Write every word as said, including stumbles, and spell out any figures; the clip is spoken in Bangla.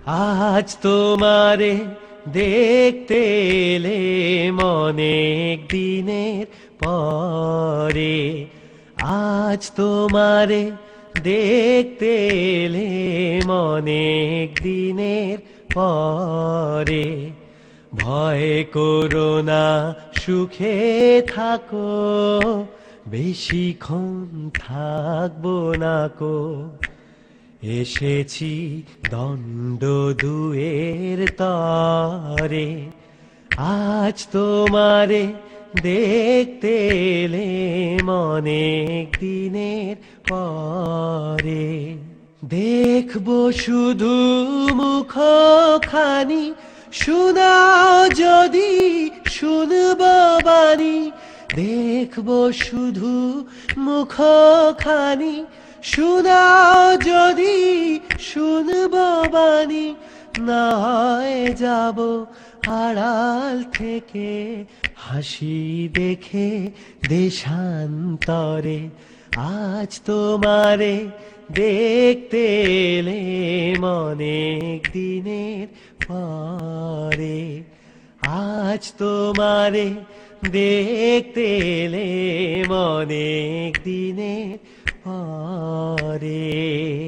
আজ তোমারে দেখতে এলেম অনেক দিনের পরে, আজ তোমারে দেখতে এলেম অনেক দিনের পরে। ভয় করো না, সুখে থাকো, বেশিক্ষণ থাকবো না কো। এসেছি দণ্ড দুয়ের তরে, আজ তোমারে দেখতে এলেম অনেক দিনের পরে। দেখবো শুধু মুখখানি, শোনাও যদি শুনবো বাণী। দেখবো শুধু মুখখানি, শোনাও যদি শুনবো বাণী। না হয় যাব আড়াল থেকে, হাসি দেখে দেশান্তরে। আজ তোমারে দেখতে এলেম অনেক দিনের পরে, আজ তোমারে দেখতে এলেম অনেক দিনের পরে।